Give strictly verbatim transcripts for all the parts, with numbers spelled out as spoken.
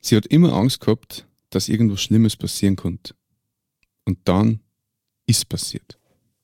Sie hat immer Angst gehabt, dass irgendwas Schlimmes passieren konnte. Und dann ist passiert.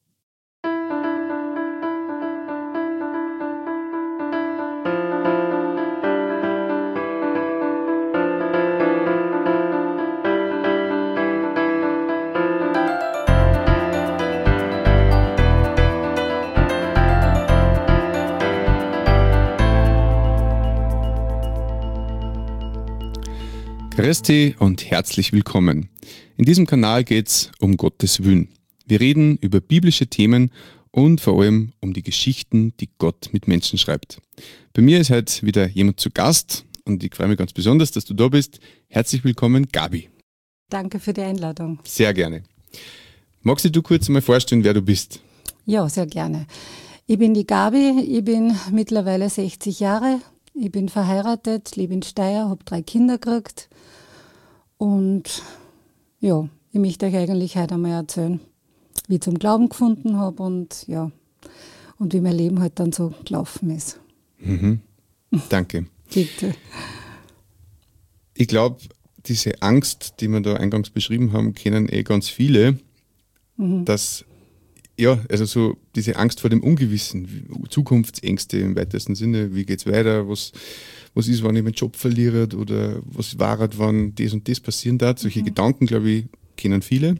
Christi und herzlich willkommen. In diesem Kanal geht es um Gottes Willen. Wir reden über biblische Themen und vor allem um die Geschichten, die Gott mit Menschen schreibt. Bei mir ist heute wieder jemand zu Gast und ich freue mich ganz besonders, dass du da bist. Herzlich willkommen, Gabi. Danke für die Einladung. Sehr gerne. Magst du kurz mal vorstellen, wer du bist? Ja, sehr gerne. Ich bin die Gabi, ich bin mittlerweile sechzig Jahre. Ich bin verheiratet, lebe in Steyr, habe drei Kinder gekriegt und ja, ich möchte euch eigentlich heute einmal erzählen, wie ich zum Glauben gefunden habe und ja, und wie mein Leben halt dann so gelaufen ist. Mhm. Danke. Bitte. Ich glaube, diese Angst, die wir da eingangs beschrieben haben, kennen eh ganz viele, mhm. dass ja, also so diese Angst vor dem Ungewissen, Zukunftsängste im weitesten Sinne, wie geht's weiter, was, was ist, wenn ich meinen Job verliere oder was war, wenn das und das passieren darf. Solche mhm. Gedanken, glaube ich, kennen viele.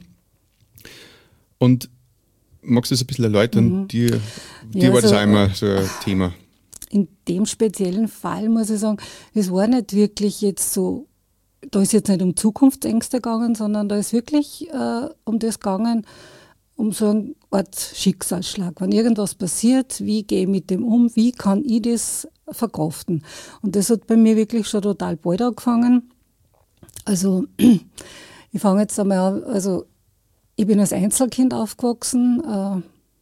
Und magst du das ein bisschen erläutern? Mhm. Dir, dir ja, war also, das auch immer so ein Thema. In dem speziellen Fall muss ich sagen, es war nicht wirklich jetzt so, da ist jetzt nicht um Zukunftsängste gegangen, sondern da ist wirklich äh, um das gegangen, um so eine Art Schicksalsschlag. Wenn irgendwas passiert, wie gehe ich mit dem um, wie kann ich das verkraften? Und das hat bei mir wirklich schon total bald angefangen. Also ich fange jetzt einmal an, also ich bin als Einzelkind aufgewachsen, äh,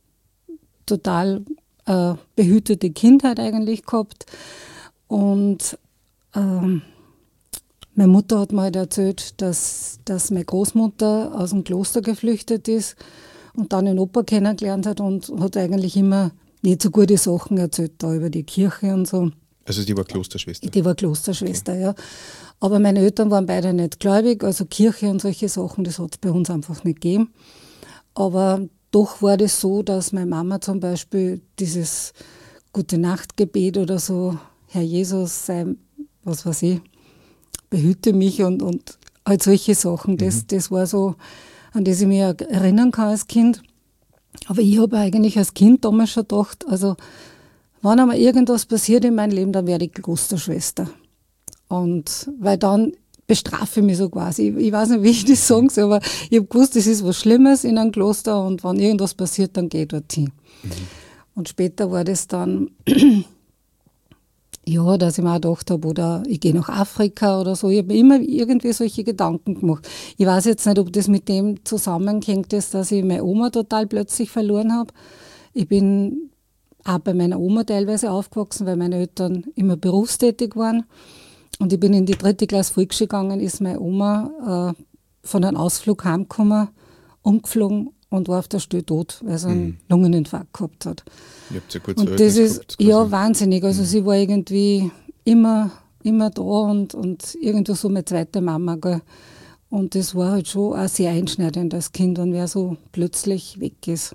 total äh, behütete Kindheit eigentlich gehabt. Und äh, meine Mutter hat mir halt erzählt, dass, dass meine Großmutter aus dem Kloster geflüchtet ist und dann den Opa kennengelernt hat und hat eigentlich immer nicht so gute Sachen erzählt da über die Kirche und so. Also die war Klosterschwester? Die war Klosterschwester, okay. Ja. Aber meine Eltern waren beide nicht gläubig, also Kirche und solche Sachen, das hat es bei uns einfach nicht gegeben. Aber doch war das so, dass meine Mama zum Beispiel dieses Gute-Nacht-Gebet oder so, Herr Jesus, sei, was weiß ich, behüte mich und, und halt solche Sachen, das, mhm. das war so, an das ich mich erinnern kann als Kind. Aber ich habe eigentlich als Kind damals schon gedacht, also wenn einmal irgendwas passiert in meinem Leben, dann werde ich Klosterschwester. Und weil dann bestrafe ich mich so quasi. Ich, ich weiß nicht, wie ich das sagen soll, aber ich habe gewusst, das ist was Schlimmes in einem Kloster und wenn irgendwas passiert, dann gehe ich dorthin. Mhm. Und später war das dann ja, dass ich mir auch gedacht habe, oder ich gehe nach Afrika oder so. Ich habe immer irgendwie solche Gedanken gemacht. Ich weiß jetzt nicht, ob das mit dem zusammenhängt, dass ich meine Oma total plötzlich verloren habe. Ich bin auch bei meiner Oma teilweise aufgewachsen, weil meine Eltern immer berufstätig waren. Und ich bin in die dritte Klasse Volksschule gegangen, ist meine Oma äh, von einem Ausflug heimgekommen, umgeflogen und war auf der Stelle tot, weil sie einen mhm. Lungeninfarkt gehabt hat. Ihr habt ja kurz und das ist gehabt, ja wahnsinnig. Also mhm. sie war irgendwie immer, immer da und, und irgendwie so meine zweite Mama. Gell. Und das war halt schon auch sehr einschneidend als Kind, wenn wer so plötzlich weg ist.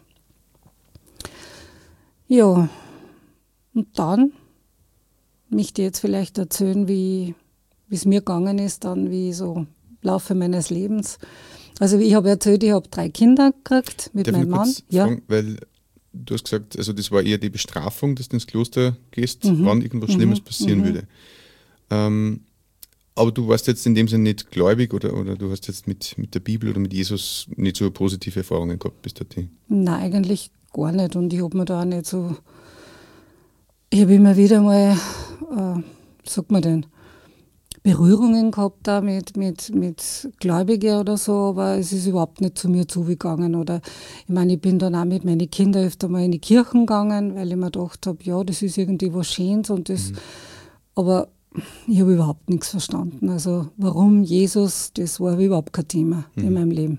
Ja, und dann möchte ich jetzt vielleicht erzählen, wie es mir gegangen ist, dann wie so im Laufe meines Lebens. Also ich habe erzählt, ich habe drei Kinder gekriegt mit Darf meinem Mann. Ja. Fragen, weil du hast gesagt, also das war eher die Bestrafung, dass du ins Kloster gehst, mhm. wann irgendwas Schlimmes mhm. passieren mhm. würde. Ähm, aber du warst jetzt in dem Sinne nicht gläubig oder, oder du hast jetzt mit, mit der Bibel oder mit Jesus nicht so positive Erfahrungen gehabt bis dorthin? Nein, eigentlich gar nicht. Und ich habe mir da auch nicht so... Ich habe immer wieder mal, äh, wie sagt man denn, Berührungen gehabt da mit, mit, mit Gläubigen oder so, aber es ist überhaupt nicht zu mir zugegangen. Oder ich meine, ich bin dann auch mit meinen Kindern öfter mal in die Kirchen gegangen, weil ich mir gedacht habe, ja, das ist irgendwie was Schönes und das, mhm. aber ich habe überhaupt nichts verstanden. Also warum Jesus, das war überhaupt kein Thema mhm. in meinem Leben.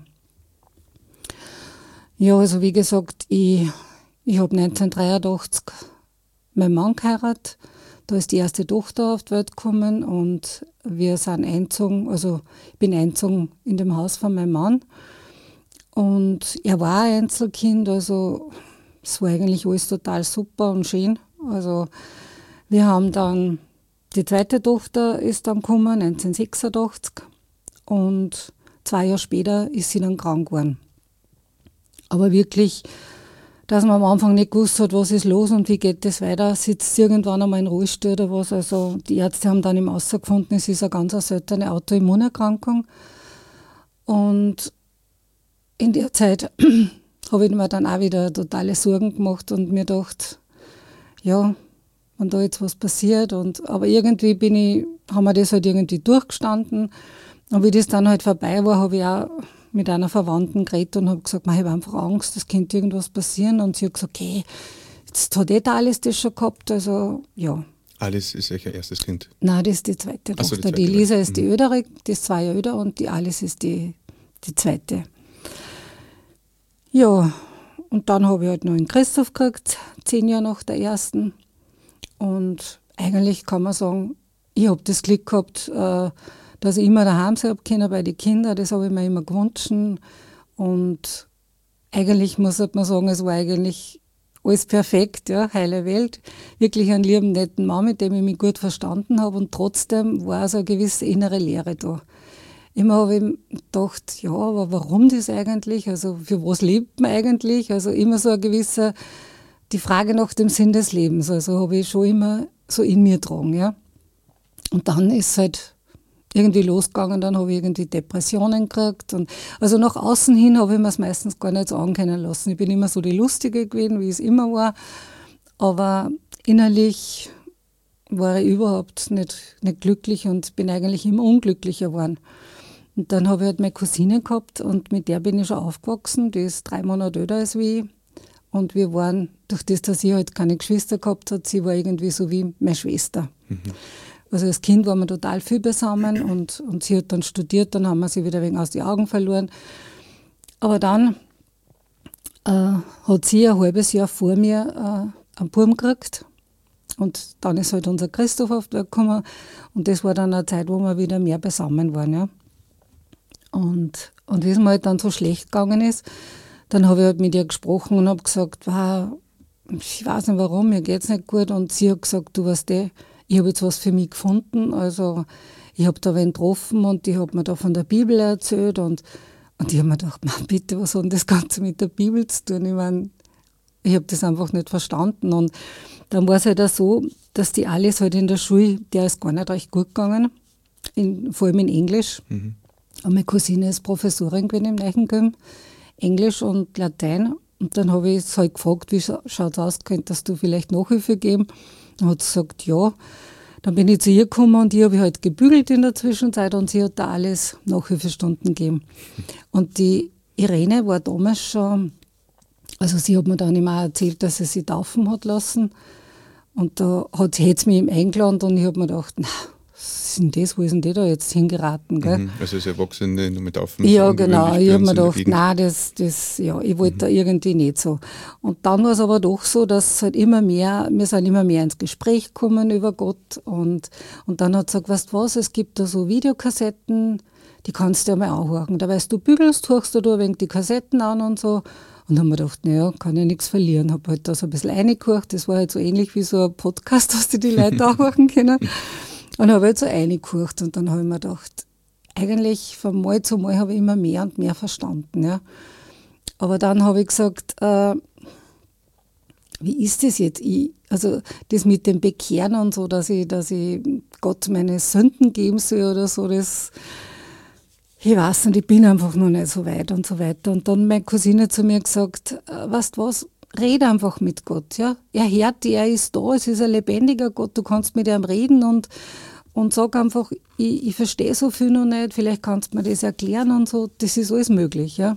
Ja, also wie gesagt, ich, ich habe neunzehnhundertdreiundachtzig meinen Mann geheiratet. da ist die erste Tochter auf die Welt gekommen und wir sind eingezogen, also ich bin eingezogen in dem Haus von meinem Mann. Und er war ein Einzelkind, also es war eigentlich alles total super und schön. Also wir haben dann, die zweite Tochter ist dann gekommen, neunzehnhundertsechsundachtzig, und zwei Jahre später ist sie dann krank geworden. Aber wirklich, dass man am Anfang nicht gewusst hat, was ist los und wie geht das weiter, sitzt sie irgendwann einmal in Rollstuhl oder was. Also die Ärzte haben dann im Außer gefunden, es ist eine ganz seltene Autoimmunerkrankung. Und in der Zeit habe ich mir dann auch wieder totale Sorgen gemacht und mir gedacht, ja, wenn da jetzt was passiert. Und, aber irgendwie bin ich, haben wir das halt irgendwie durchgestanden. Und wie das dann halt vorbei war, habe ich auch mit einer Verwandten geredet und habe gesagt, ich habe einfach Angst, es könnte irgendwas passieren. Und sie hat gesagt, okay, jetzt hat eh alles das schon gehabt, also ja. Alice ist euer erstes Kind? Nein, das ist die zweite Ach so, Tochter. die, zweite die Lisa Welt. ist die Ödere, die ist zwei Jahre älter, und die Alice ist die, die zweite. Ja, und dann habe ich halt noch einen Christoph gekriegt, zehn Jahre nach der ersten. Und eigentlich kann man sagen, ich habe das Glück gehabt, äh, dass ich immer daheim sein habe können bei den Kindern. Das habe ich mir immer gewünscht. Und eigentlich muss man sagen, es war eigentlich alles perfekt, ja, heile Welt. Wirklich einen lieben, netten Mann, mit dem ich mich gut verstanden habe. Und trotzdem war so eine gewisse innere Leere da. Immer habe ich gedacht, ja, aber warum das eigentlich? Also für was lebt man eigentlich? Also immer so ein gewisser, die Frage nach dem Sinn des Lebens. Also habe ich schon immer so in mir getragen, ja. Und dann ist es halt irgendwie losgegangen, dann habe ich irgendwie Depressionen gekriegt. Und also nach außen hin habe ich mir es meistens gar nicht so ankennen lassen. Ich bin immer so die Lustige gewesen, wie es immer war. Aber innerlich war ich überhaupt nicht, nicht glücklich und bin eigentlich immer unglücklicher geworden. Und dann habe ich halt meine Cousine gehabt und mit der bin ich schon aufgewachsen. Die ist drei Monate älter als ich. Und wir waren, durch das, dass sie halt keine Geschwister gehabt hat, sie war irgendwie so wie meine Schwester. Mhm. Also als Kind waren wir total viel beisammen und, und sie hat dann studiert, dann haben wir sie wieder wegen aus den Augen verloren. Aber dann äh, hat sie ein halbes Jahr vor mir äh, einen Buben gekriegt. Und dann ist halt unser Christoph auf die Welt gekommen. Und das war dann eine Zeit, wo wir wieder mehr beisammen waren. Ja. Und, und wie es mir halt dann so schlecht gegangen ist, dann habe ich halt mit ihr gesprochen und habe gesagt, wow, ich weiß nicht warum, mir geht es nicht gut. Und sie hat gesagt, du weißt eh, ich habe jetzt was für mich gefunden. Also ich habe da wen getroffen und die hat mir da von der Bibel erzählt. Und, und ich habe mir gedacht, Mann, bitte, was hat denn das Ganze mit der Bibel zu tun? Ich meine, ich habe das einfach nicht verstanden. Und dann war es halt auch so, dass die Alice halt in der Schule, der ist gar nicht recht gut gegangen, in, vor allem in Englisch. Mhm. Und meine Cousine ist Professorin gewesen im Neuchengym, Englisch und Latein. Und dann habe ich sie halt gefragt, wie schaut es aus, könntest du vielleicht Nachhilfe geben? Dann hat sie gesagt, ja. Dann bin ich zu ihr gekommen und ich habe halt gebügelt in der Zwischenzeit und sie hat da alles Nachhilfestunden gegeben. Und die Irene war damals schon, also sie hat mir dann immer erzählt, dass sie sich taufen hat lassen. Und da hat sie jetzt mich eingeladen und ich habe mir gedacht, na, was ist denn das, wo ist denn die da jetzt hingeraten? Gell? Mhm, also als Erwachsene nur mit taufen. Ja, genau. Ich habe mir gedacht, nein, das, das, ja, ich wollte mhm. da irgendwie nicht so. Und dann war es aber doch so, dass halt immer mehr, wir sind immer mehr ins Gespräch gekommen über Gott. Und, und dann hat sie gesagt, weißt du was, es gibt da so Videokassetten, die kannst du ja mal anhören. Da weißt du, bügelst, hörst du da ein wenig die Kassetten an und so. Und dann habe ich mir gedacht, naja, kann ja nichts verlieren. Habe halt da so ein bisschen reingehört. Das war halt so ähnlich wie so ein Podcast, dass die die Leute anhören können. Und habe halt so reingehört. Und dann habe ich mir gedacht, eigentlich von Mal zu Mal habe ich immer mehr und mehr verstanden. Ja. Aber dann habe ich gesagt, äh, wie ist das jetzt? Ich, also das mit dem Bekehren und so, dass ich, dass ich Gott meine Sünden geben soll oder so, das... Ich weiß nicht, ich bin einfach noch nicht so weit und so weiter. Und dann meine Cousine zu mir gesagt, weißt du was, red einfach mit Gott. Ja? Er hört dich, er ist da, es ist ein lebendiger Gott, du kannst mit ihm reden und, und sag einfach, ich, ich verstehe so viel noch nicht, vielleicht kannst du mir das erklären und so, das ist alles möglich. Ja,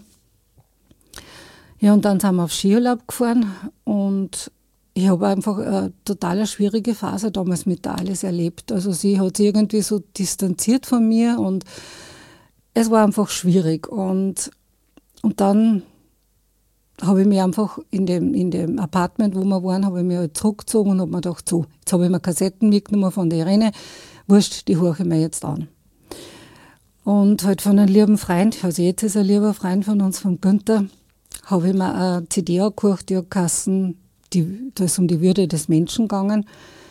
ja und dann sind wir auf Skiurlaub gefahren und ich habe einfach eine total schwierige Phase damals mit der Alice erlebt. Also sie hat sich irgendwie so distanziert von mir und es war einfach schwierig und, und dann habe ich mich einfach in dem, in dem Apartment, wo wir waren, habe ich mich halt zurückgezogen und habe mir gedacht, so, jetzt habe ich mir Kassetten mitgenommen von der Irene, wurscht, die höre ich mir jetzt an. Und halt von einem lieben Freund, also jetzt ist ein lieber Freund von uns, von Günther, habe ich mir eine C D angehört, die hat geheißen, die, da ist um die Würde des Menschen gegangen.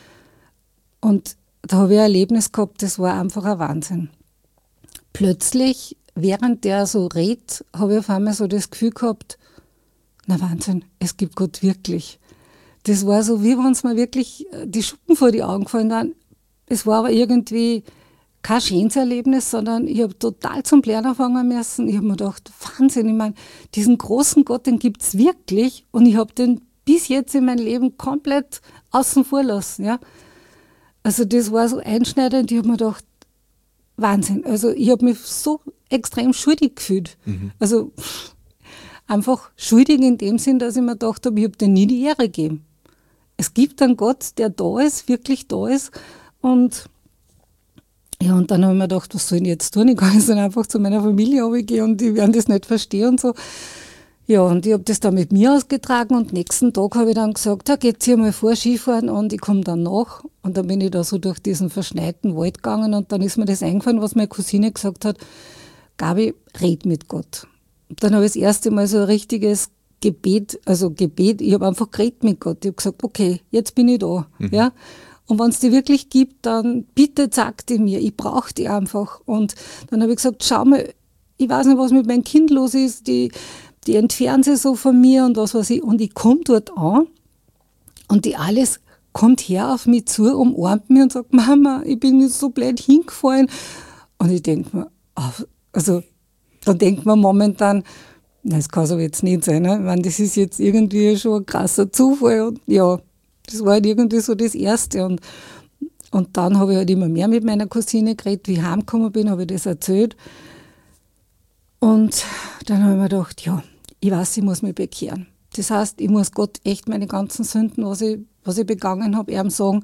Und da habe ich ein Erlebnis gehabt, das war einfach ein Wahnsinn. Plötzlich, während der so redet, habe ich auf einmal so das Gefühl gehabt, na Wahnsinn, es gibt Gott wirklich. Das war so, wie wenn es mir wirklich die Schuppen vor die Augen gefallen waren. Es war aber irgendwie kein schönes Erlebnis, sondern ich habe total zum Lernen anfangen müssen. Ich habe mir gedacht, Wahnsinn, ich meine, diesen großen Gott, den gibt es wirklich und ich habe den bis jetzt in meinem Leben komplett außen vor lassen. Ja? Also das war so einschneidend, ich habe mir gedacht, Wahnsinn. Also ich habe mich so extrem schuldig gefühlt. Mhm. Also einfach schuldig in dem Sinn, dass ich mir gedacht habe, ich habe dir nie die Ehre gegeben. Es gibt einen Gott, der da ist, wirklich da ist. Und ja, und dann habe ich mir gedacht, was soll ich jetzt tun? Ich kann jetzt dann einfach zu meiner Familie runtergehen und die werden das nicht verstehen und so. Ja, und ich habe das dann mit mir ausgetragen und nächsten Tag habe ich dann gesagt, ja, geht's hier mal vor Skifahren und ich komme dann nach. Und dann bin ich da so durch diesen verschneiten Wald gegangen und dann ist mir das eingefallen, was meine Cousine gesagt hat, Gabi, red mit Gott. Und dann habe ich das erste Mal so ein richtiges Gebet, also Gebet, ich habe einfach geredet mit Gott. Ich habe gesagt, okay, jetzt bin ich da. Mhm. Ja? Und wenn es die wirklich gibt, dann bitte sag die mir, ich brauche die einfach. Und dann habe ich gesagt, schau mal, ich weiß nicht, was mit meinem Kind los ist, die Die entfernen sich so von mir und was weiß ich. Und ich komme dort an und die alles kommt her auf mich zu, umarmt mich und sagt, Mama, ich bin jetzt so blöd hingefallen. Und ich denke mir, also dann denkt man momentan, das kann so jetzt nicht sein. Ne? Ich meine, das ist jetzt irgendwie schon ein krasser Zufall. Und ja, das war halt irgendwie so das Erste. Und, und dann habe ich halt immer mehr mit meiner Cousine geredet. Wie ich heimgekommen bin, habe ich das erzählt. Und dann habe ich mir gedacht, ja, ich weiß, ich muss mich bekehren. Das heißt, ich muss Gott echt meine ganzen Sünden, was ich, was ich begangen habe, ihm sagen,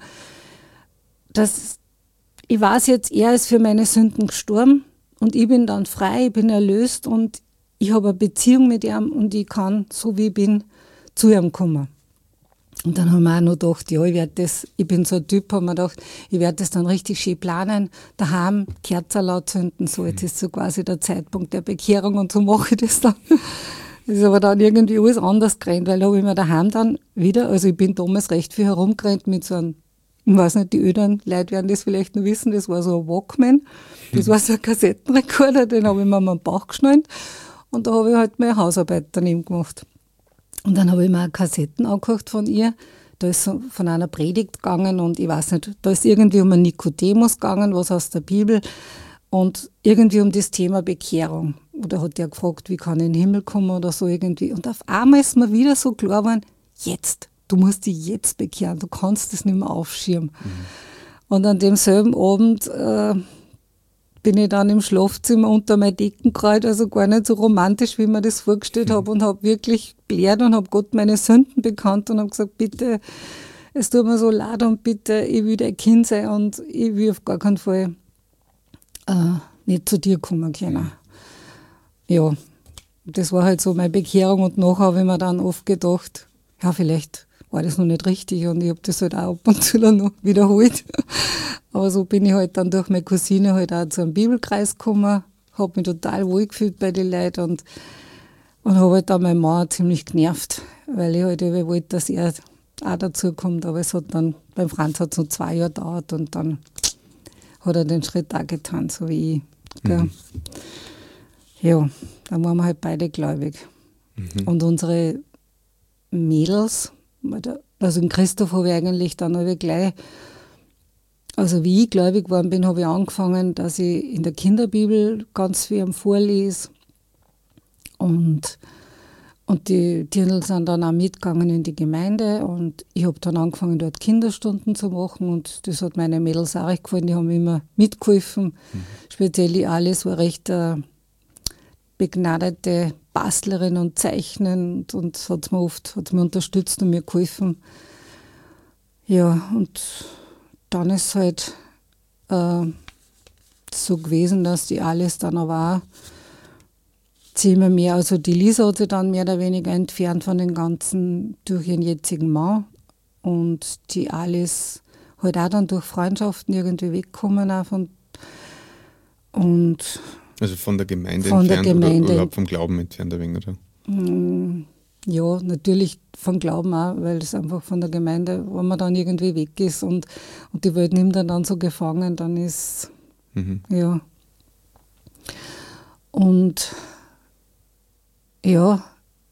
dass ich weiß jetzt, er ist für meine Sünden gestorben und ich bin dann frei, ich bin erlöst und ich habe eine Beziehung mit ihm und ich kann, so wie ich bin, zu ihm kommen. Und dann haben wir auch noch gedacht, ja, ich werde das, ich bin so ein Typ, haben wir gedacht, ich werde das dann richtig schön planen, daheim Kerzen laut zünden, so, jetzt ist so quasi der Zeitpunkt der Bekehrung und so mache ich das dann. Das ist aber dann irgendwie alles anders gerannt, weil da habe ich mir daheim dann wieder, also ich bin damals recht viel herumgerannt mit so einem, ich weiß nicht, die öderen Leute werden das vielleicht noch wissen, das war so ein Walkman, das war so ein Kassettenrekorder, den habe ich mir am Bauch geschnallt und da habe ich halt meine Hausarbeit daneben gemacht. Und dann habe ich mir eine Kassetten angehört von ihr. Da ist so von einer Predigt gegangen und ich weiß nicht, da ist irgendwie um einen Nikodemus gegangen, was aus der Bibel und irgendwie um das Thema Bekehrung. Oder hat der gefragt, wie kann ich in den Himmel kommen oder so irgendwie. Und auf einmal ist mir wieder so klar geworden, jetzt, du musst dich jetzt bekehren, du kannst das nicht mehr aufschirmen. Mhm. Und an demselben Abend äh, bin ich dann im Schlafzimmer unter mein Decken gekrallt, also gar nicht so romantisch, wie ich mir das vorgestellt habe und habe wirklich belehrt und habe Gott meine Sünden bekannt und habe gesagt, bitte, es tut mir so leid und bitte, ich will dein Kind sein und ich will auf gar keinen Fall äh, nicht zu dir kommen können. Ja, das war halt so meine Bekehrung und nachher habe ich mir dann oft gedacht, ja, vielleicht war das noch nicht richtig und ich habe das halt auch ab und zu noch wiederholt. Aber so bin ich halt dann durch meine Cousine halt auch zu einem Bibelkreis gekommen, habe mich total wohl gefühlt bei den Leuten und, und habe halt dann meinen Mann ziemlich genervt, weil ich halt eben wollte, dass er auch dazu kommt. Aber es hat dann, beim Franz hat es noch zwei Jahre gedauert und dann hat er den Schritt auch getan, so wie ich. Mhm. Ja, dann waren wir halt beide gläubig. Mhm. Und unsere Mädels, also den Christoph habe ich eigentlich dann habe ich gleich, also wie ich gläubig geworden bin, habe ich angefangen, dass ich in der Kinderbibel ganz viel am vorlese. Und, und die Dirndl sind dann auch mitgegangen in die Gemeinde und ich habe dann angefangen, dort Kinderstunden zu machen und das hat meine Mädels auch recht gefallen, die haben immer mitgeholfen. Mhm. Speziell die Alice war recht äh, begnadete Bastlerin und Zeichnen und, und hat mir oft hat's mir unterstützt und mir geholfen. Ja, und dann ist es halt äh, so gewesen, dass die Alice dann aber auch sie immer mehr, also die Lisa hat sich dann mehr oder weniger entfernt von den Ganzen durch ihren jetzigen Mann und die Alice halt auch dann durch Freundschaften irgendwie weggekommen auch von, und also von der Gemeinde von entfernt der Gemeinde. Oder überhaupt vom Glauben entfernt ein wenig, oder? Ja, natürlich vom Glauben auch, weil es einfach von der Gemeinde, wenn man dann irgendwie weg ist und, und die Welt nimmt dann, dann so gefangen, dann ist, mhm. ja. Und ja,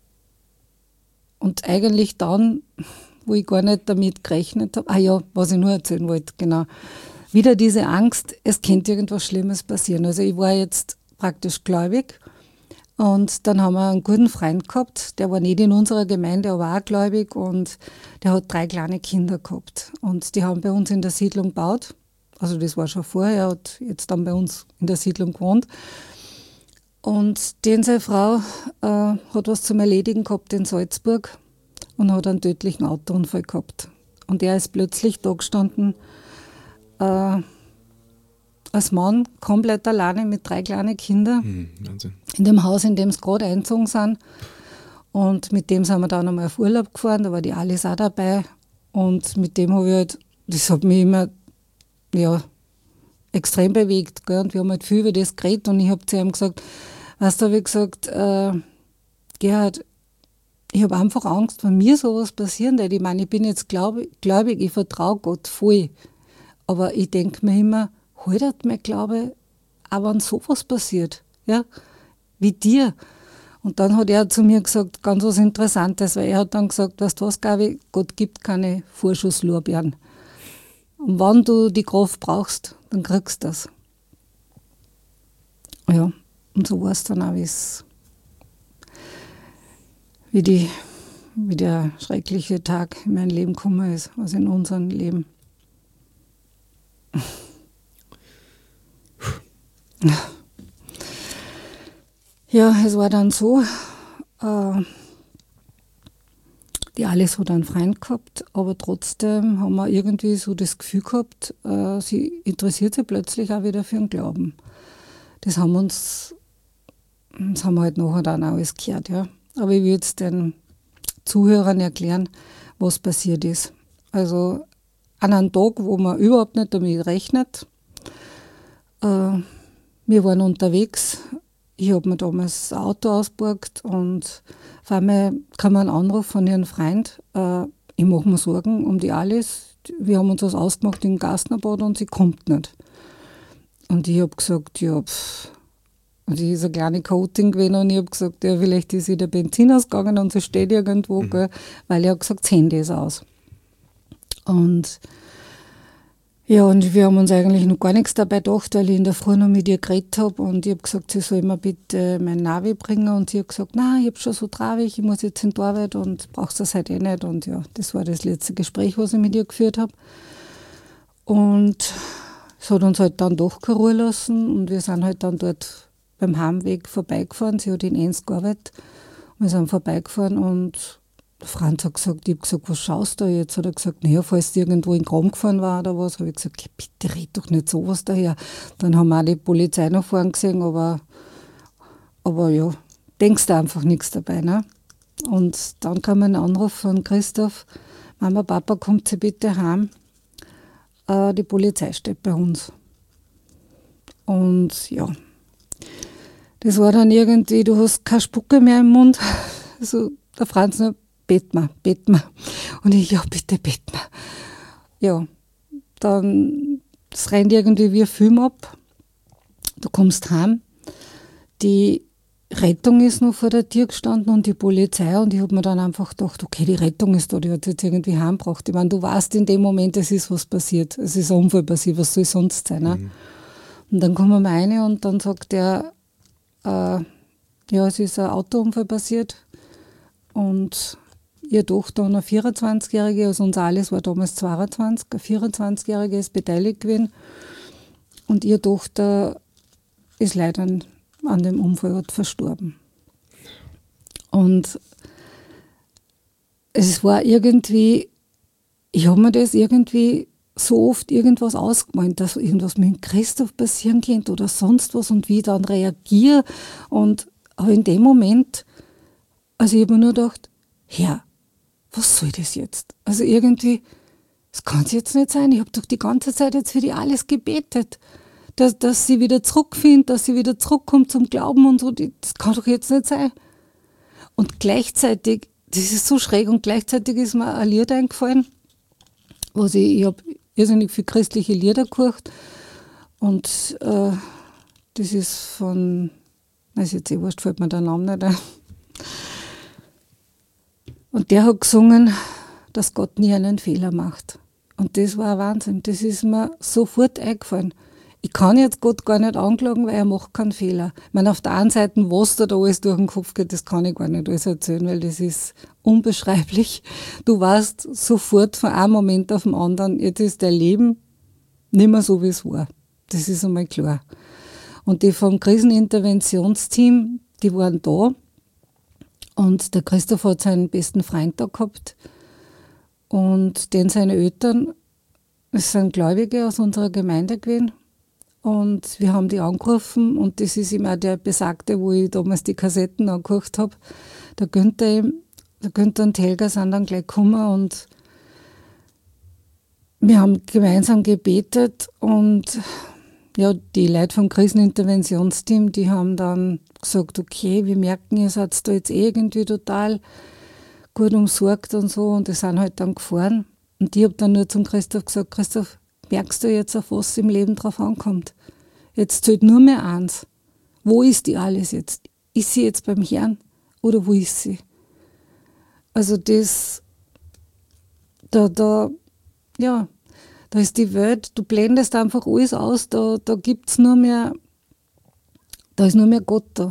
und eigentlich dann, wo ich gar nicht damit gerechnet habe, ah ja, was ich nur erzählen wollte, genau, wieder diese Angst, es könnte irgendwas Schlimmes passieren. Also ich war jetzt praktisch gläubig und dann haben wir einen guten Freund gehabt, der war nicht in unserer Gemeinde, aber auch gläubig und der hat drei kleine Kinder gehabt und die haben bei uns in der Siedlung gebaut, also das war schon vorher, er hat jetzt dann bei uns in der Siedlung gewohnt. Und den seine Frau äh, hat was zum Erledigen gehabt in Salzburg und hat einen tödlichen Autounfall gehabt. Und er ist plötzlich da gestanden, äh, als Mann, komplett alleine mit drei kleinen Kindern. Hm, Wahnsinn. In dem Haus, in dem sie gerade eingezogen sind. Und mit dem sind wir dann einmal auf Urlaub gefahren, da war die Alice auch dabei. Und mit dem habe ich halt, das hat mich immer, ja, extrem bewegt. Gell? Und wir haben halt viel über das geredet und ich habe zu ihm gesagt, weißt du, habe ich gesagt, äh, Gerhard, ich habe einfach Angst, wenn mir sowas passieren wird. Ich meine, ich bin jetzt gläubig, gläubig ich vertraue Gott voll. Aber ich denke mir immer, haltet mein Glaube, auch wenn sowas passiert, ja, wie dir. Und dann hat er zu mir gesagt, ganz was Interessantes, weil er hat dann gesagt, weißt du was, Gabi, Gott gibt keine Vorschusslorbeeren. Und wenn du die Kraft brauchst, dann kriegst du das. Ja, und so war es dann auch, wie's, wie, die, wie der schreckliche Tag in mein Leben gekommen ist, also in unserem Leben. Ja, es war dann so, äh, die Alice hat einen Freund gehabt, aber trotzdem haben wir irgendwie so das Gefühl gehabt, äh, sie interessiert sich plötzlich auch wieder für den Glauben. Das haben wir uns, das haben wir halt nachher dann auch alles gehört, ja. Aber ich will jetzt den Zuhörern erklären, was passiert ist. Also an einem Tag, wo man überhaupt nicht damit rechnet, äh, wir waren unterwegs, ich habe mir damals ein Auto ausgeborgt und auf einmal kam ein Anruf von ihrem Freund, äh, ich mache mir Sorgen um die Alice, wir haben uns was ausgemacht im Gastnerbad und sie kommt nicht. Und ich habe gesagt, ja, pff. Und ich ist eine kleine Coating gewesen und ich habe gesagt, ja, vielleicht ist ihr der Benzin ausgegangen und sie steht irgendwo, mhm. gell, weil ich habe gesagt, das Handy ist aus. Und ja, und wir haben uns eigentlich noch gar nichts dabei gedacht, weil ich in der Früh noch mit ihr geredet habe und ich habe gesagt, sie soll mir bitte mein Navi bringen und sie hat gesagt, nein, ich habe schon so traurig, ich muss jetzt in die Arbeit und brauchst das halt eh nicht. Und ja, das war das letzte Gespräch, was ich mit ihr geführt habe. Und es hat uns halt dann doch keine Ruhe lassen und wir sind halt dann dort beim Heimweg vorbeigefahren. Sie hat in Enns gearbeitet. Wir sind vorbeigefahren und der Franz hat gesagt, ich habe gesagt, was schaust du da jetzt? Hat er gesagt, naja, falls du irgendwo in den Graben gefahren war oder was, habe ich gesagt, ja, bitte red doch nicht sowas daher. Dann haben wir auch die Polizei noch fahren gesehen, aber, aber ja, denkst du einfach nichts dabei. Ne? Und dann kam ein Anruf von Christoph, Mama, Papa, kommt sie bitte heim, äh, die Polizei steht bei uns. Und ja, das war dann irgendwie, du hast keine Spucke mehr im Mund. Also der Franz nur, bett mal, bett mal. Und ich, ja, bitte, bett mal. Ja, dann, das rennt irgendwie wie ein Film ab. Du kommst heim. Die Rettung ist noch vor der Tür gestanden und die Polizei. Und ich habe mir dann einfach gedacht, okay, die Rettung ist da, die hat jetzt irgendwie heimgebracht. Ich meine, du weißt in dem Moment, es ist was passiert. Es ist ein Unfall passiert, was soll sonst sein? Ne? Mhm. Und dann kommen wir rein und dann sagt der, äh, ja, es ist ein Autounfall passiert. Und ihre Tochter und eine vierundzwanzigjährige, also unser Alice war damals zweiundzwanzig, eine vierundzwanzigjährige ist beteiligt gewesen. Und ihre Tochter ist leider an, an dem Unfall verstorben. Und es war irgendwie, ich habe mir das irgendwie so oft irgendwas ausgemalt, dass irgendwas mit Christoph passieren könnte oder sonst was und wie ich dann reagiere. Und Aber in dem Moment, also ich habe mir nur gedacht, Herr, was soll das jetzt? Also irgendwie, das kann es jetzt nicht sein. Ich habe doch die ganze Zeit jetzt für die alles gebetet, dass, dass sie wieder zurückfindet, dass sie wieder zurückkommt zum Glauben und so. Das kann doch jetzt nicht sein. Und gleichzeitig, das ist so schräg, und gleichzeitig ist mir ein Lied eingefallen, was ich, ich habe irrsinnig viele christliche Lieder gehört. Und äh, das ist von, das ist jetzt eh wurscht, fällt mir der Name nicht ein. Und der hat gesungen, dass Gott nie einen Fehler macht. Und das war ein Wahnsinn. Das ist mir sofort eingefallen. Ich kann jetzt Gott gar nicht anklagen, weil er macht keinen Fehler. Ich meine, auf der einen Seite, was da, da alles durch den Kopf geht, das kann ich gar nicht alles erzählen, weil das ist unbeschreiblich. Du weißt sofort von einem Moment auf den anderen, jetzt ist dein Leben nicht mehr so, wie es war. Das ist einmal klar. Und die vom Kriseninterventionsteam, die waren da. Und der Christoph hat seinen besten Freund da gehabt. Und den seine Eltern, das sind Gläubige aus unserer Gemeinde gewesen. Und wir haben die angerufen. Und das ist immer der Besagte, wo ich damals die Kassetten angehört habe. Der Günther, der Günther und Helga sind dann gleich gekommen. Und wir haben gemeinsam gebetet. Und ja, die Leute vom Kriseninterventionsteam, die haben dann gesagt, okay, wir merken, ihr seid da jetzt irgendwie total gut umsorgt und so, und die sind halt dann gefahren. Und ich habe dann nur zum Christoph gesagt, Christoph, merkst du jetzt, auf was im Leben drauf ankommt? Jetzt zählt nur mehr eins. Wo ist die alles jetzt? Ist sie jetzt beim Herrn oder wo ist sie? Also das, da, da, ja, da ist die Welt, du blendest einfach alles aus, da, da gibt's nur mehr, da ist nur mehr Gott da.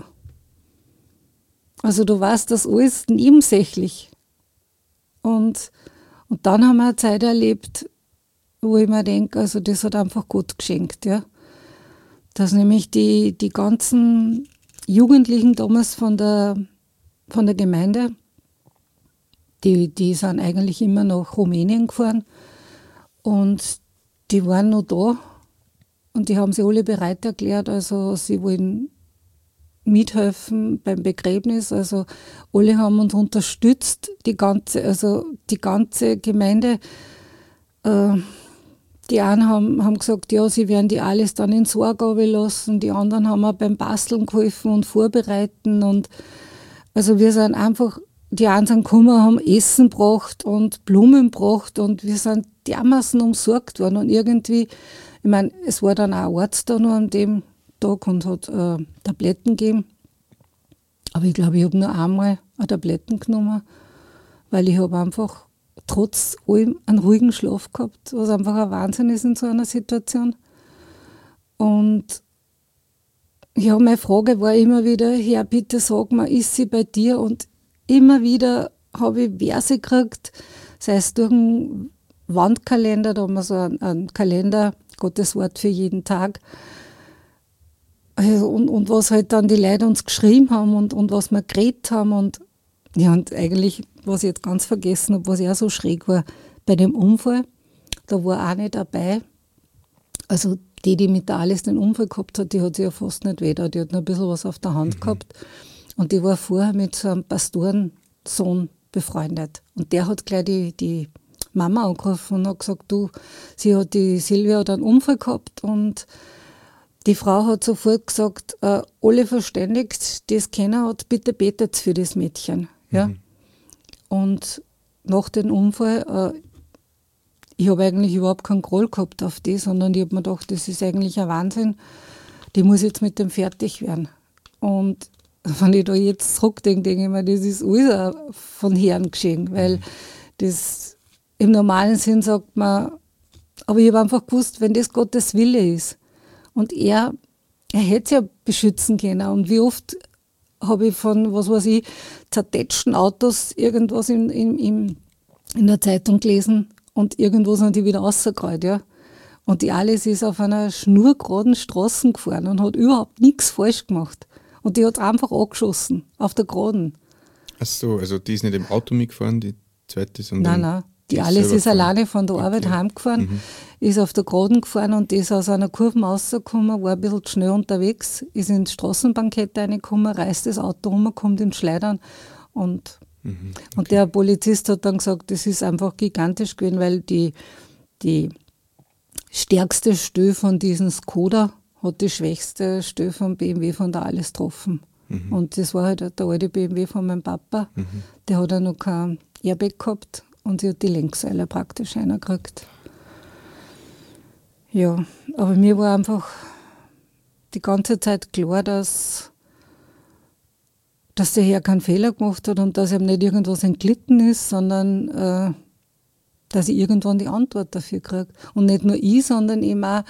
Also du weißt, das alles nebensächlich. Und, und dann haben wir eine Zeit erlebt, wo ich mir denke, also das hat einfach Gott geschenkt, ja. Dass nämlich die, die ganzen Jugendlichen damals von der, von der Gemeinde, die, die sind eigentlich immer nach Rumänien gefahren. Und die waren noch da und die haben sich alle bereit erklärt, also sie wollen mithelfen beim Begräbnis, also alle haben uns unterstützt, die ganze, also die ganze Gemeinde. Äh, die einen haben, haben gesagt, ja, sie werden die alles dann in Sorge lassen, die anderen haben auch beim Basteln geholfen und vorbereiten, und also wir sind einfach, die einen sind gekommen, haben Essen gebracht und Blumen gebracht, und wir sind dermaßen umsorgt worden. Und irgendwie, ich meine, es war dann auch ein Arzt da noch an dem Tag und hat äh, Tabletten gegeben. Aber ich glaube, ich habe nur einmal eine Tabletten genommen, weil ich habe einfach trotz allem einen ruhigen Schlaf gehabt, was einfach ein Wahnsinn ist in so einer Situation. Und ja, meine Frage war immer wieder, Herr, bitte sag mir, ist sie bei dir? Und immer wieder habe ich Verse gekriegt, sei es durch einen Wandkalender, da haben wir so einen, einen Kalender, Gottes Wort für jeden Tag. Also und, und was halt dann die Leute uns geschrieben haben und, und was wir geredet haben. Und ja, und eigentlich, was ich jetzt ganz vergessen habe, was ja so schräg war, bei dem Unfall, da war eine dabei, also die, die mit der Alice den Unfall gehabt hat, die hat sich ja fast nicht weh, die hat noch ein bisschen was auf der Hand mhm. gehabt. Und die war vorher mit so einem Pastorensohn befreundet. Und der hat gleich die, die Mama angerufen und hat gesagt, du, sie hat die Silvia hat einen Unfall gehabt, und die Frau hat sofort gesagt, äh, alle verständigt, die es kennen hat, bitte betet für das Mädchen. Ja? Mhm. Und nach dem Unfall, äh, ich habe eigentlich überhaupt keinen Groll gehabt auf die, sondern ich habe mir gedacht, das ist eigentlich ein Wahnsinn, die muss jetzt mit dem fertig werden. Und wenn ich da jetzt zurückdenke, denke ich mir, das ist alles von Herrn geschehen, weil das im normalen Sinn sagt man, aber ich habe einfach gewusst, wenn das Gottes Wille ist und er, er hätte es ja beschützen können, und wie oft habe ich von, was weiß ich, zertätschten Autos irgendwas in, in, in, in der Zeitung gelesen und irgendwo sind die wieder rausgekreuzt, ja. Und die Alice ist auf einer schnurgeraden Straße gefahren und hat überhaupt nichts falsch gemacht. Und die hat einfach angeschossen, auf der Geraden. Ach so, also die ist nicht im Auto mitgefahren, die zweite, sondern... Nein, nein, Die Alice ist alleine von der Arbeit okay. heimgefahren, mhm. ist auf der Geraden gefahren und ist aus einer Kurve rausgekommen, war ein bisschen schnell unterwegs, ist ins Straßenbankett reingekommen, reißt das Auto um, kommt ins Schleudern und, mhm. okay. und der Polizist hat dann gesagt, das ist einfach gigantisch gewesen, weil die, die stärkste Stö von diesem Skoda hat die schwächste Stö vom B M W von der Alice getroffen. Mhm. Und das war halt der alte B M W von meinem Papa, mhm. der hat ja noch kein Airbag gehabt. Und sie hat die Lenksäule praktisch reingekriegt. Ja, aber mir war einfach die ganze Zeit klar, dass, dass der Herr keinen Fehler gemacht hat und dass ihm nicht irgendwas entglitten ist, sondern äh, dass ich irgendwann die Antwort dafür kriege. Und nicht nur ich, sondern eben auch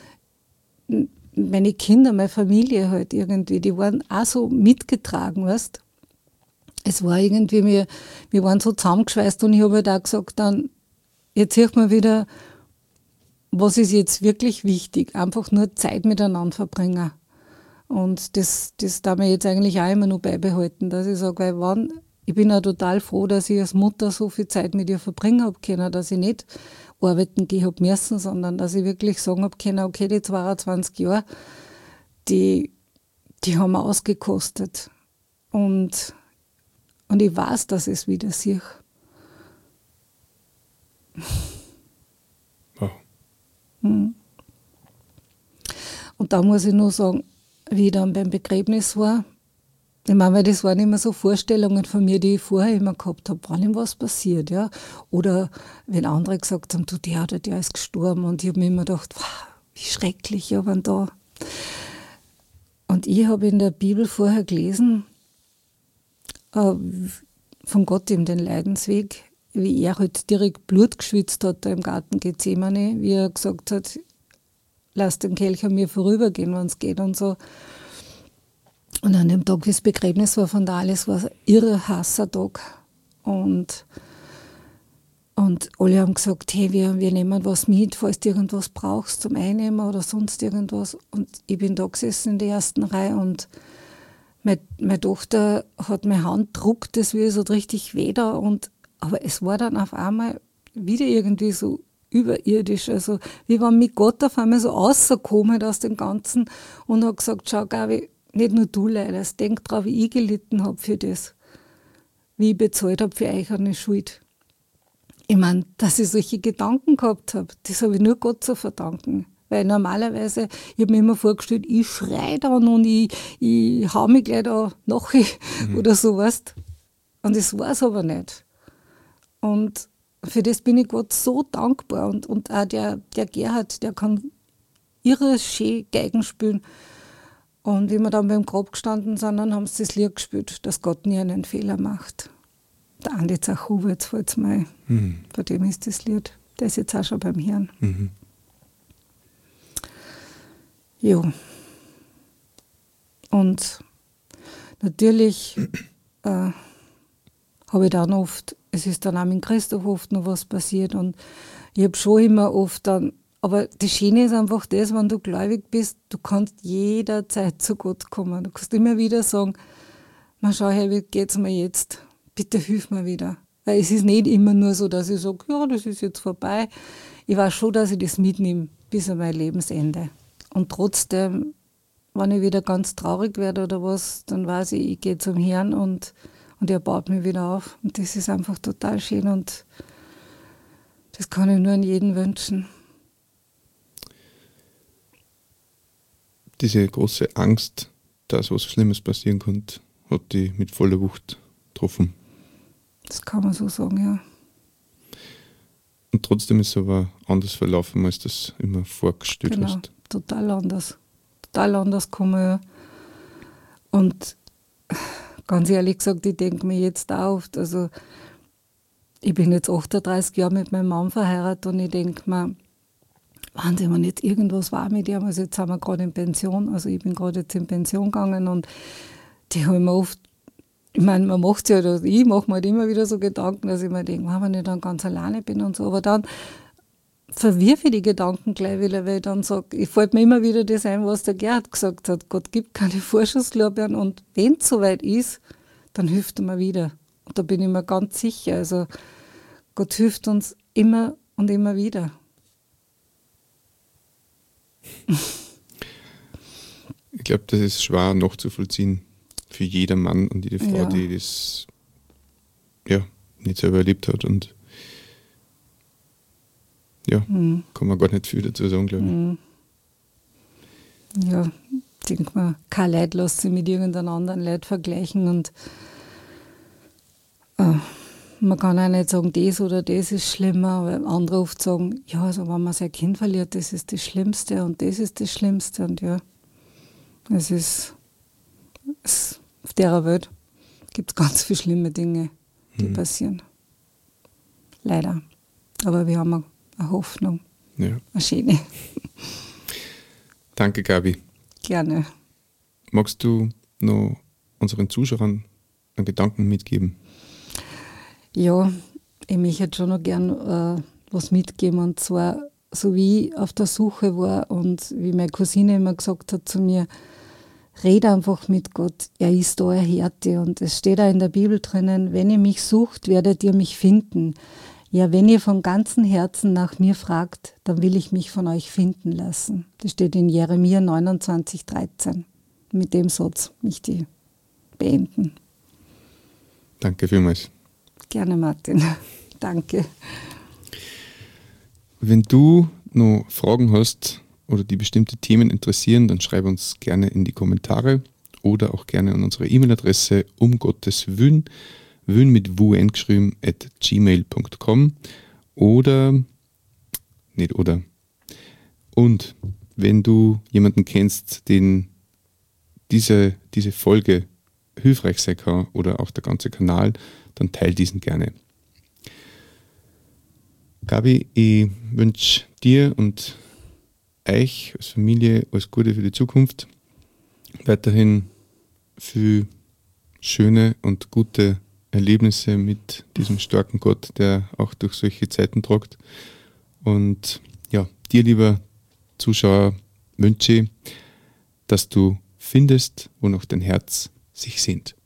meine Kinder, meine Familie halt irgendwie, die waren auch so mitgetragen, weißt du. Es war irgendwie, wir, wir waren so zusammengeschweißt und ich habe halt auch gesagt, dann, jetzt sieht man wieder, was ist jetzt wirklich wichtig, einfach nur Zeit miteinander verbringen. Und das, das darf mir jetzt eigentlich auch immer noch beibehalten, dass ich sage, weil wann, ich bin auch total froh, dass ich als Mutter so viel Zeit mit ihr verbringen habe können, dass ich nicht arbeiten gehen habe müssen, sondern dass ich wirklich sagen habe können, okay, die zweiundzwanzig Jahre, die, die haben wir ausgekostet. Und Und ich weiß, dass ich es wieder sehe. Wow. Mhm. Und da muss ich nur sagen, wie ich dann beim Begräbnis war, ich meine, weil das waren immer so Vorstellungen von mir, die ich vorher immer gehabt habe, wann ihm was passiert. Ja? Oder wenn andere gesagt haben, du, der oder der ist gestorben. Und ich habe mir immer gedacht, wow, wie schrecklich, ja, wenn da. Und ich habe in der Bibel vorher gelesen, von Gott ihm den Leidensweg, wie er halt direkt Blut geschwitzt hat da im Garten Gethsemane, wie er gesagt hat, lass den Kelch an mir vorübergehen, wenn es geht und so. Und an dem Tag, wie das Begräbnis war von der Alice, war es ein irre heißer Tag. Und, und alle haben gesagt, hey, wir, wir nehmen was mit, falls du irgendwas brauchst zum Einnehmen oder sonst irgendwas. Und ich bin da gesessen in der ersten Reihe und Meine, meine Tochter hat meine Hand gedruckt, das wie so richtig weh da. Und, aber es war dann auf einmal wieder irgendwie so überirdisch. Also wie wenn mich Gott auf einmal so rausgekommen aus dem Ganzen und hat gesagt, schau Gabi, nicht nur du leidest, denk drauf, wie ich gelitten habe für das. Wie ich bezahlt habe für euch eine Schuld. Ich meine, dass ich solche Gedanken gehabt habe, das habe ich nur Gott zu verdanken. Weil normalerweise, ich habe mir immer vorgestellt, ich schreie dann und ich, ich hau mich gleich da nachher mhm. oder sowas. Und das war es aber nicht. Und für das bin ich Gott so dankbar. Und, und auch der, der Gerhard, der kann irre schön Geigen spielen. Und wie wir dann beim Grab gestanden sind, dann haben sie das Lied gespielt, dass Gott nie einen Fehler macht. Der Andi Zachuwe, jetzt fällt es mir ein. Mhm. Bei dem ist das Lied. Der ist jetzt auch schon beim Herrn. Mhm. Ja. Und natürlich äh, habe ich dann oft, es ist dann auch mit Christoph oft noch was passiert und ich habe schon immer oft dann, aber das Schöne ist einfach das, wenn du gläubig bist, du kannst jederzeit zu Gott kommen. Du kannst immer wieder sagen, na schau her, wie geht's mir jetzt? Bitte hilf mir wieder. Weil es ist nicht immer nur so, dass ich sage, ja, das ist jetzt vorbei. Ich weiß schon, dass ich das mitnehme bis an mein Lebensende. Und trotzdem, wenn ich wieder ganz traurig werde oder was, dann weiß ich, ich gehe zum Herrn und, und er baut mich wieder auf. Und das ist einfach total schön und das kann ich nur an jeden wünschen. Diese große Angst, dass was Schlimmes passieren könnte, hat die mit voller Wucht getroffen. Das kann man so sagen, ja. Und trotzdem ist es aber anders verlaufen, als du das immer vorgestellt genau. hast. Total anders. Total anders komme ich. Und ganz ehrlich gesagt, ich denke mir jetzt auch oft, also ich bin jetzt achtunddreißig Jahre mit meinem Mann verheiratet und ich denke mir, Wahnsinn, wenn jetzt irgendwas war mit ihm, also jetzt sind wir gerade in Pension, also ich bin gerade jetzt in Pension gegangen und die haben mir oft, ich meine, man macht es ja, oder ich mache mir halt immer wieder so Gedanken, dass ich mir denke, wenn ich dann ganz alleine bin und so, aber dann verwirfe ich die Gedanken gleich wieder, weil ich dann sage, ich fällt mir immer wieder das ein, was der Gerhard gesagt hat, Gott gibt keine Vorschusslorbeeren und wenn es soweit ist, dann hilft er mir wieder. Und da bin ich mir ganz sicher, also Gott hilft uns immer und immer wieder. Ich glaube, das ist schwer nachzuvollziehen für jeder Mann und jede Frau, Ja. die das ja, nicht selber erlebt hat. Und ja, Mhm. kann man gar nicht viel dazu sagen, glaube ich. Mhm. Ja, ich denke mal, kein Leid lässt sich mit irgendeinem anderen Leid vergleichen und äh, man kann auch nicht sagen, das oder das ist schlimmer, weil andere oft sagen, ja, also wenn man sein Kind verliert, das ist das Schlimmste und das ist das Schlimmste und ja, es ist, es, auf der Welt gibt es ganz viele schlimme Dinge, die Mhm. passieren. Leider. Aber wir haben eine, eine Hoffnung, Ja. eine schöne. Danke, Gabi. Gerne. Magst du noch unseren Zuschauern einen Gedanken mitgeben? Ja, ich möchte jetzt schon noch gern äh, was mitgeben. Und zwar, so wie ich auf der Suche war und wie meine Cousine immer gesagt hat zu mir, red einfach mit Gott, er ist da, er hört dich. Und es steht auch in der Bibel drinnen, wenn ihr mich sucht, werdet ihr mich finden. Ja, wenn ihr von ganzem Herzen nach mir fragt, dann will ich mich von euch finden lassen. Das steht in Jeremia neunundzwanzig, dreizehn. Mit dem Satz möchte ich beenden. Danke vielmals. Gerne, Martin. Danke. Wenn du noch Fragen hast oder die bestimmte Themen interessieren, dann schreib uns gerne in die Kommentare oder auch gerne an unsere E-Mail-Adresse um Gottes Willen, Willen mit W N geschrieben, at gmail punkt com oder, nicht oder. Und wenn du jemanden kennst, den diese, diese Folge hilfreich sein kann oder auch der ganze Kanal, dann teil diesen gerne. Gabi, ich wünsche dir und euch als Familie alles Gute für die Zukunft. Weiterhin viel schöne und gute Erlebnisse mit diesem starken Gott, der auch durch solche Zeiten tragt. Und ja, dir, lieber Zuschauer, wünsche ich, dass du findest, wo noch dein Herz sich sehnt.